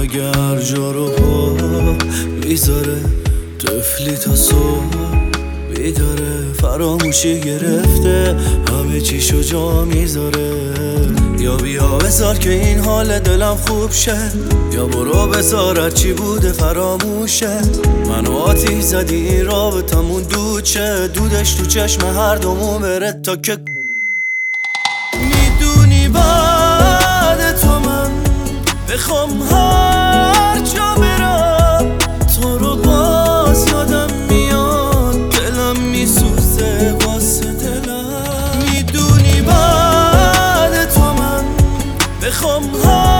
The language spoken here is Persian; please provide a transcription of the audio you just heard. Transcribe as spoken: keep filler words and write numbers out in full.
میگه هر جا رو پا میذاره طفلی تا صبح بیداره، فراموشی گرفته همه چیشو جا میذاره. یا بیا بذار که این حال دلم خوب شه، یا برو بذار چی بوده فراموشه. منو آتیش زدی این رابطمون دود شه، دودش تو چشم هر دومون بره تا که میدونی بعد تو من بخوام هر جا برم تو رو باز یادم میاد، دلم میسوزه واسه دلم. میدونی بعد تو من بخوام هر